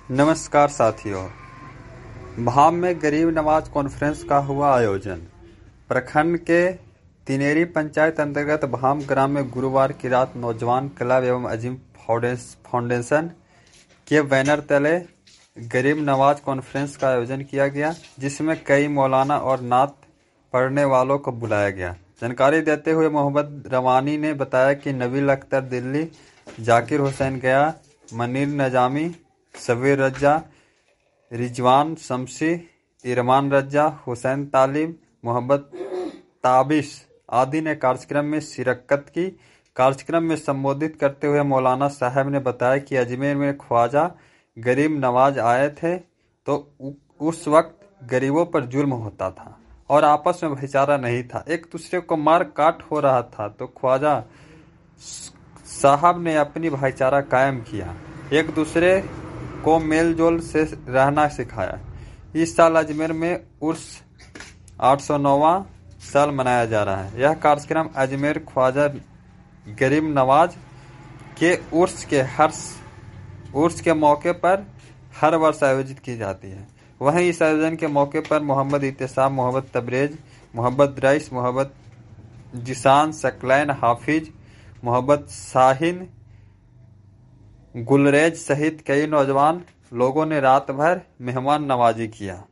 नमस्कार साथियों। भाम में गरीब नवाज कॉन्फ्रेंस का हुआ आयोजन। प्रखंड के तिनेरी पंचायत अंतर्गत भाम ग्राम में गुरुवार की रात नौजवान क्लब एवं अजीम फाउंडेशन के बैनर तले गरीब नवाज कॉन्फ्रेंस का आयोजन किया गया, जिसमें कई मौलाना और नात पढ़ने वालों को बुलाया गया। जानकारी देते हुए मोहम्मद रवानी ने बताया कि नबील अख्तर दिल्ली, जाकिर हुसैन गया, मनीर नजामी, सबीर रज्जा, रिजवान शमसी, इरमान रज्जा, हुसैन तालिब, मोहम्मद ताबिश आदि ने कार्यक्रम में शिरकत की। कार्यक्रम में संबोधित करते हुए मौलाना साहब ने बताया कि अजमेर में ख्वाजा गरीब नवाज आए थे तो उस वक्त गरीबों पर जुल्म होता था और आपस में भाईचारा नहीं था, एक दूसरे को मार काट हो रहा था, तो ख्वाजा साहब ने अपनी भाईचारा कायम किया, एक दूसरे को मेल जोल से रहना सिखाया। इस साल अजमेर में उर्स 809वां साल मनाया जा रहा है। यह कार्यक्रम अजमेर ख्वाजा गरीब नवाज के उर्स के मौके पर हर वर्ष आयोजित की जाती है। वहीं इस आयोजन के मौके पर मोहम्मद इत्तेसाम, मोहम्मद तबरेज, मोहम्मद रईस, मोहम्मद जिसान, सकलैन हाफिज, मोहम्मद शाहीन, गुलरेज सहित कई नौजवान लोगों ने रात भर मेहमान नवाजी किया।